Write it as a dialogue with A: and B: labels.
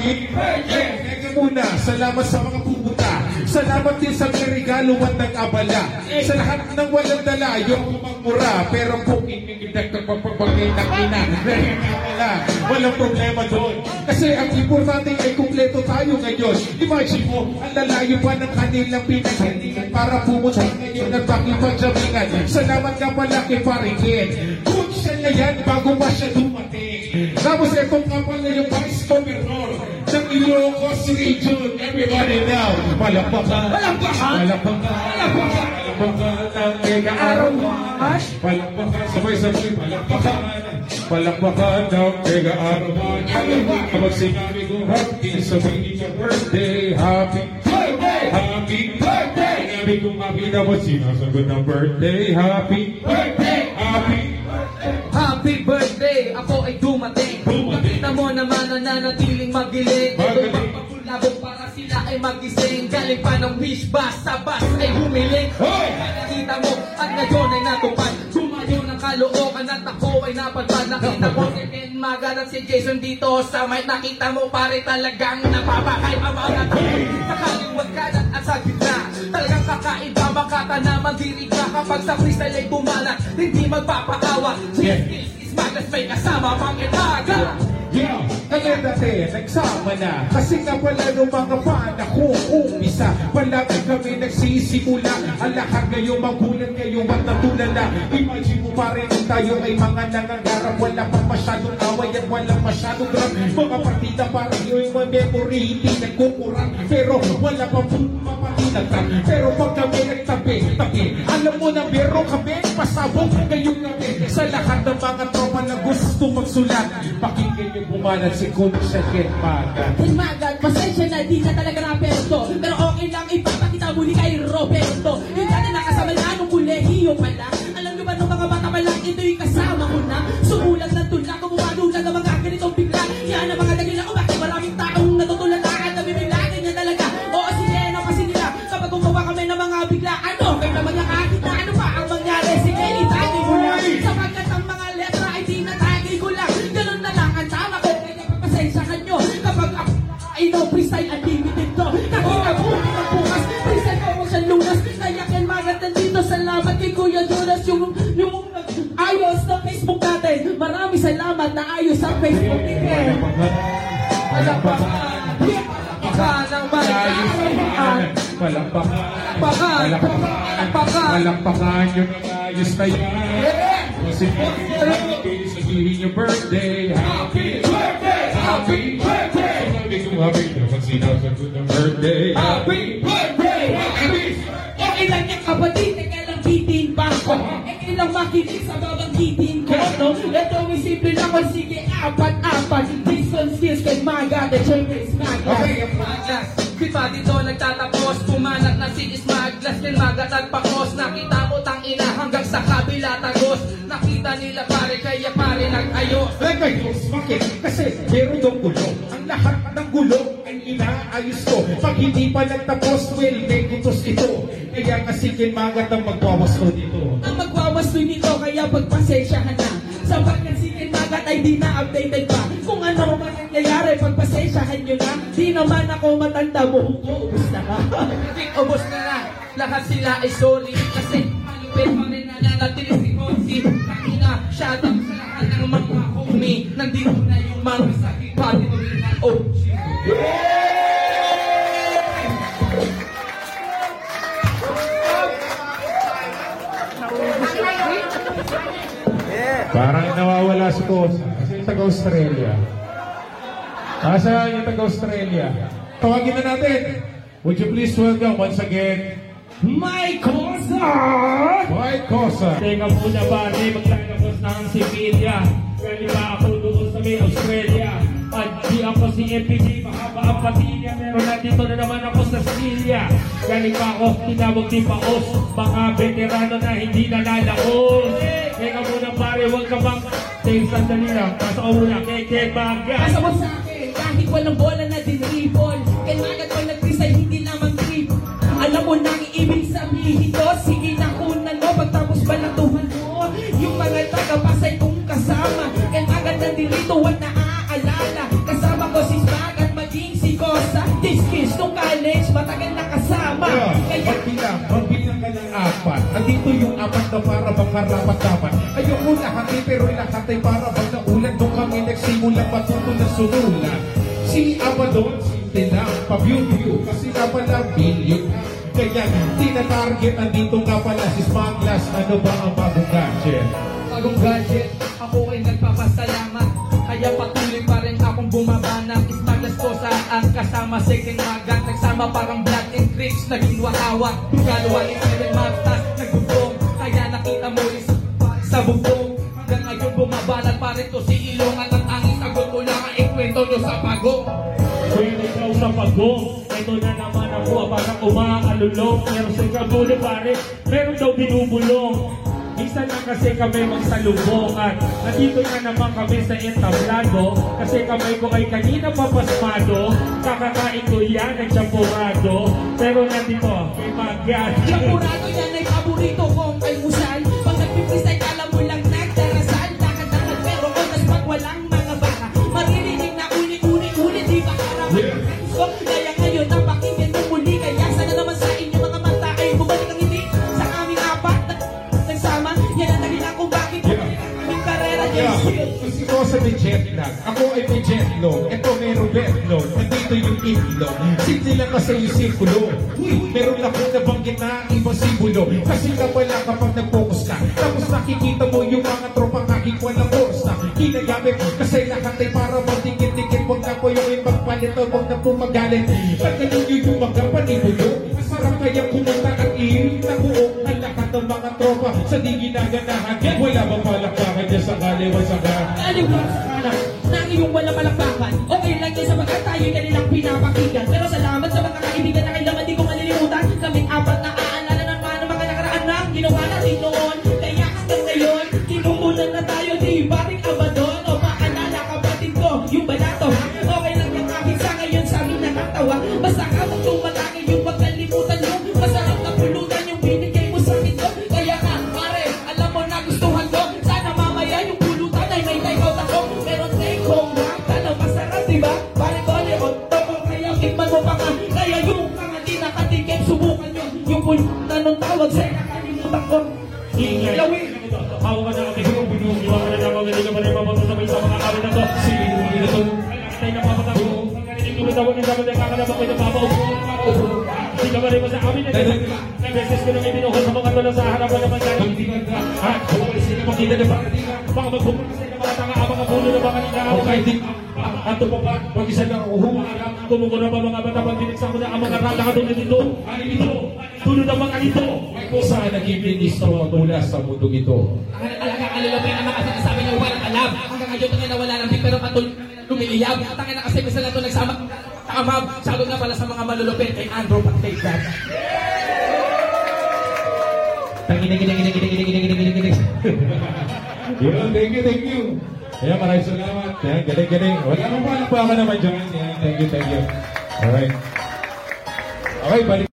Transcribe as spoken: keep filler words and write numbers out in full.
A: happy birthday! Teka muna, salamat sa mga pupunta. Salamat din sa may regalo at nag-abala. Sa lahat ng walang dala, yung magmura. Pero kung inigidag ng papabagay ng ina, wala, walang problema doon. Kasi ang importante ay kumpleto tayo ngayon. Imagine mo, ang lalayo pa ng kanilang pinaghandingan para pumunta ngayon at pakipagjamingan. Salamat ka pala kay Parikin. Kung siya na yan, bago pa siya dumating. Tapos itong nga pala yung Vice Governor ng Ilocos Region. Everybody now, palakpakan,
B: Palakpakan!
A: palakpakan, palakpakan, palakpakan ng Mega-Arawan. Palakpakan, sabay-sabay, palakpakan, palakpakan ng Mega-Arawan. Kapag sinabi ko, happy, sabihin niya birthday, happy birthday, happy birthday. Sinabi ko, happy dapat sinasagot ng birthday, happy birthday, happy
B: Happy birthday! Ako ay dumating. Makita mo naman na nanatiling magiling. Pagpapagulabog para sila ay magising. Galing pa ng wish bus, sa bus ay humiling. Nakita mo at ngayon ay natupad. Sumayo ng kalookan at ako ay napadpad. Nakita ko si Ken Magat at si Jason dito sa mic. Nakita mo pare talagang napapakay ang mga tayo. Sa kaliwat kanan at sa gitna. Talagang kakaiba makata na mandiri ka. Kapag sa freestyle ay bumalat, hindi magpapaawa. Skills is madness, may kasama pang itaga.
A: Yeah, kaya dati, nagsama na. Kasi nga pala nung mga panahon umisa, palagi kami nagsisimula. Ang lahat ngayon magulat ngayon at natulala. Imagine mo pa rin tayo ay mga nangangarap. Wala pa masyadong away at walang masyadong gram. Mga partida parang yung mga memory hindi nagkukurang. Pero wala pa po mapatinagtan. Pero pag kami nagtabi, tabi, alam mo na meron kami pasabog ngayong gabi. Sa lahat ng mga tropa na gusto magsulat, pakinggan nyo bumanat si Kunsa Ken Magat.
C: Ken Magat, pasensya na, di na talaga raperto. Pero okay lang, ipapakita muli kay Roberto. Yung dati nakasama na nung kolehiyo pala. Alam nyo ba nung mga bata pa lang, ito'y kasama ko na. Sumulat ng tula, kumumadula ng mga ganitong bigla. Yan ang mga dagilan ko, bakit maraming taong natutulalakan na bibiglagan niya talaga. Oo, sige, ano kasi nila, kapag gumawa kami ng mga bigla, ano, kayo naman yung kakita, ano pa ang mangyari? Sige, itagay mo lang. Sapagkat ang mga letra ay tinatagay ko lang. Ganun na lang ang tama ko, kaya papasensyahan nyo. Kapag ako ay no freestyle unlimited to. Nakita mo, ang bukas, freestyle ko mo siyang lunas. Kaya Ken Magat nandito, salamat kay Kuya Jonas. Yung, yung ayos ng Facebook natin. Maraming salamat na ayos sa Facebook ni Ken.
B: Palakpakan! Palakpakan ng malakpakan!
A: Palakpakan,
B: Palakpakan! Palakpakan!
A: palakpakan yun ang ayos na yan. Kasi happy, sabihin yung birthday, happy birthday, happy birthday. Sabi ko happy dapat sinasagot ng birthday, happy birthday, happy.
C: Okay lang yung kapatid, teka lang bitin pa ako. Okay lang makinig sa babanggitin ko, no? Ito may simple lang, sige, apat-apat. Distance skills kay Magat, the Champions Magat.
A: Okay,
B: Maglas, di pa dito nagtatapos. Pumanat na si Ismaglas, Ken Magat nagpakos. Nakita mo tangina hanggang sa kabila tagos. Nakita nila pare, kaya pare nag-ayos.
A: Nagayos, bakit? Kasi meron yung gulo. Ang lahat ng gulo ay inaayos ko. Pag hindi pa nagtapos, well, may gutos ito. Kaya kasi Ken Magat ang magwawas ko dito.
C: Ang magwawastoy nito, kaya pagpasensyahan na. Sapagkat si Ken Magat ay di na-updated pa. Kung ano man nangyayari, pagpasensyahan nyo na. Di naman ako matanda mo. Ubus na ka.
B: Ubos na na, lahat sila ay sorry. Kasi malupit pa rin na nanatili si Fonzie. Tangina, shout out sa lahat ng mga homie. Nandito na yung mga sakit pati mo rin na O G.
A: Parang nawawala si Kosa. Kasi yung taga-Australia. Asa yung taga-Australia? Tawagin na natin. Would you please welcome once again,
C: Mike Kosa!
A: Mike Kosa.
D: Teka muna pare, magtatapos na ang Sevilla. Galing pa ako doon sa may Australia. At di ako si M P G, mahaba ang patilya. Pero nandito na naman ako sa Sicilia. Galing pa ako, tinawag ni Paos. Mga veterano na hindi nalalaos. Teka muna pare, huwag ka bang take sandali lang. Pasok ko muna kay Ken Magat.
C: Pasabot sa akin, kahit walang bola na dinripon. Ken Magat pag nag-freestyle, hindi naman trip. Alam mo nang ibig sabihin to. Sige na kunan mo, pagtapos balatuhan mo. Yung mga taga-Pasay kong kasama. Ken Magat nandito, wag na aalala. Kasama ko si Magat, magi
A: yung apat na para bang karapat-dapat. Ayoko lahat eh, pero lahat ay para bang naulan. Nung kami nagsimula matuto na sunulan. Si Abaddon, simple lang, pa-view-view, kasi nga pala billion. Kaya tina-target, andito nga pala si Smanglas. Ano ba ang bagong gadget?
B: Bagong gadget, ako ay nagpapasalamat. Kaya patuloy pa rin akong bumabanat. Ismaglas ko saan kasama second magat. Nagsama parang blood and tricks, naging wakawak. Galawa ni Kevin Magtas, nagbubong. Kaya nakita mo rin sa, sa bubong. Hanggang ngayon bumabanat pa rin to si Ilong. At ang angin sagot ko lang ang ikwento nyo sa pagong.
D: Kung ikaw sa pagong, ito na naman ako, parang umaalulong. Pero sa kabulo pare, meron daw binubulong. Minsan lang kasi kami magsalubong at nandito na naman kami sa entablado. Kasi kamay ko ay kanina papasmado. Kakakain ko yan ay champurado. Pero nandito, may magyan.
C: Champurado yan ay paborito kong almusal. Pag nagpipistay, alam mo lang nagdarasal. Lakad-lakad pero oras pag walang mga baka. Maririnig na ulit-ulit-ulit, di ba karapatan? So, kaya ngayon napakinggan mo muli. Kaya sana naman sa inyo mga mata ay bumalik ang hindi sa aming apat na nagsama. Yan ang dahilan kung bakit aming karera niya.
A: Yeah, kasi ko sa may jet lag. Ako ay may jet lag. Ito meron jet lag. Nandito yung itlog. Simple lang kasi yung sirkulo. Uy, meron lang kung nabanggit na ibang simbolo. Kasi nga pala kapag nag-focus ka. Tapos nakikita mo yung mga tropang aking walang force na ginagamit. Kasi lahat ay para magdikit-dikit. Huwag na po yung ibang palit o huwag na po magalit. Pagkanin nyo yung mga panibulo. Masarap kaya kumanta at iinig na buo. Ang lahat ng mga tropa sa di ginaganahan. Wala bang palakpakan dyan sa kaliwa sa ka?
C: Kaliwa sana na ang iyong walang palakpakan. Okay lang yan sa mga tayo'y kanilang pinapakinggan. Pero salamat sa mga kaibigan na kailangan di ko malilimutan. Kaming apat na aalala ng mga mga nakaraan na ginawa natin noon. Kaya hanggang ngayon, kinumunan na tayo di Baring Abaddon. O paalala kapatid ko, yung balato. Okay lang yung akin sa ngayon sa amin nakatawa. Basta ka mong tumatangin yung pagkalimutan mo. Masarap na pulutan yung binigay mo sa akin ko. Kaya ka, pare, alam mo na gustuhan ko. Sana mamaya yung pulutan ay may take out ako. Pero take home na, tanong masarap diba? Pare ko, leon, toko, kaya ikman mo pa ka. Kaya yung mga di nakatikim, subukan nyo. Yung pulutan nung tawag sa'yo, nakalimutan ko.
D: Ingay.
C: Ilawin.
D: Hawa ka na kami sa bunyong. Iwan ka na naman, hindi ka pa rin mapapasabay sa mga kawin na to. Sige, hindi na to. Tayo na papatago. Ang kanilang tumitawag ng dapat ay kakanabak ko na papaupo. Hindi ka pa rin sa amin na gano'n. May beses ko nang ibinuhol sa mga tulong sa harapan ng pagkakas. Ha? Kung sino makita na ba? Baka magpupunta sa mga tanga ang mga puno na ba kanina?
A: Okay, di.
D: Ato pa ba? Mag-isa lang ako. Humarap. Kumukura pa mga bata pag dinig sa ako na ang mga rata katulad dito. Ano dito? Tulad ang mga ito.
A: May kusa naging ministro magmula sa mundong ito.
B: Ang alagang alulapin ang mga sasabi niya walang alam. Hanggang ngayon tangin na wala ng big pero patuloy lumiliyab. Tangin na kasi minsan na ito nagsama kamab. Sagot nga pala sa mga malulupin kay Andrew Pag-take that.
A: Yun, thank you, thank you. Ayan, maraming salamat. Ayan, galing-galing. Wala nang palakpakan naman dyan. Ayan, thank you, thank you. Alright. Okay, balik.